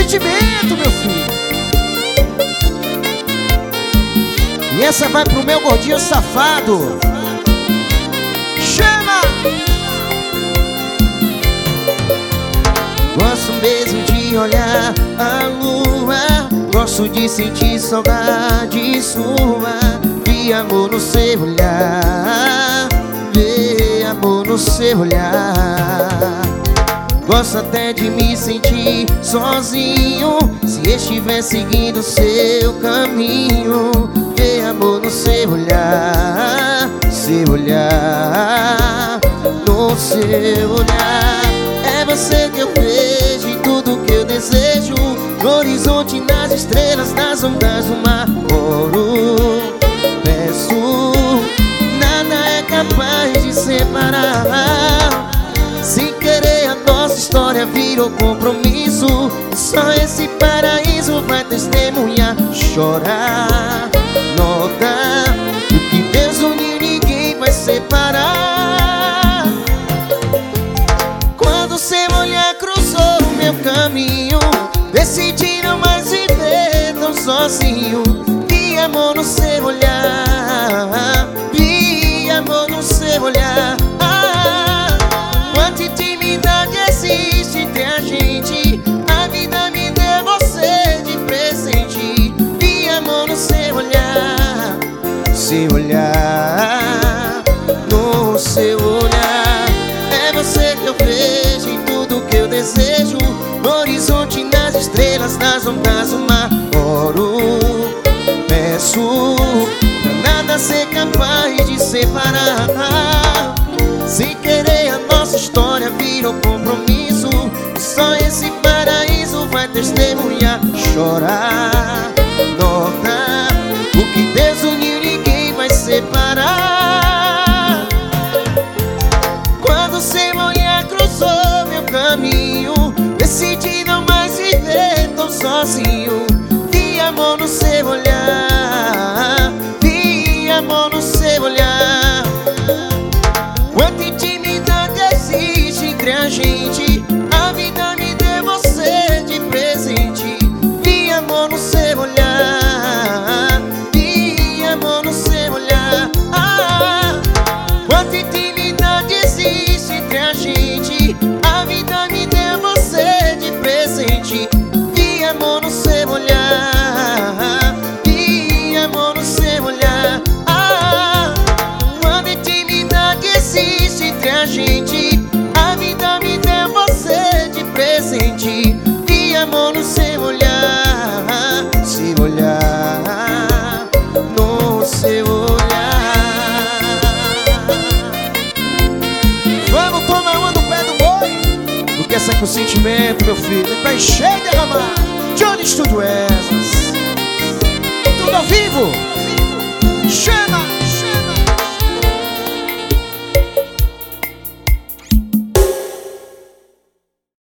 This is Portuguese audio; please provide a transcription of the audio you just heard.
sentimento, meu filho. E essa vai pro meu gordinho safado. Chama! Gosto mesmo de olhar a lua, gosto de sentir saudade sua. Vi amor no seu olhar, vi amor no seu olhar. Gosto até de me sentir sozinho se estiver seguindo seu caminho. Ver amor no seu olhar, seu olhar, no seu olhar. É você que eu vejo e tudo que eu desejo, no horizonte, nas estrelas, nas ondas do mar. Oro, peço, nada é capaz de separar. Sem querer a nossa história virou compromisso. Só esse paraíso vai testemunhar, chorar. Nota, o que Deus uniu ninguém vai separar. Quando seu olhar cruzou o meu caminho, decidi não mais viver tão sozinho. Vi amor no seu olhar, vi amor no seu olhar. Quanta intimidade existe entre a gente, a vida me deu você de presente. Vi amor no seu olhar, seu olhar, no seu olhar. É você que eu vejo em tudo que eu desejo, no horizonte, nas estrelas, nas ondas do mar. Oro, peço, pra nada ser capaz de separar. Sem querer a nossa história virou compromisso. Só esse paraíso vai testemunhar, chorar. Nota, o que Deus uniu ninguém vai separar. Quando seu olhar cruzou meu caminho, decidi não mais viver tão sozinho. Vi amor no seu olhar, vi amor no seu olhar. Quanta intimidade existe entre a gente, a vida me deu você de presente. Vi amor no seu olhar, vi amor no seu olhar. Quanta intimidade existe entre a gente, a vida me deu você de presente. Vi amor no seu olhar, vi amor no seu olhar. Quanta intimidade existe entre a gente, a vida me deu você de presente. Vi amor no seu olhar, seu olhar, no seu olhar. Vamos tomar uma no pé do boi, porque essa é com sentimento, meu filho, pra encher e derramar. Johnny Studio Essas, tudo ao vivo.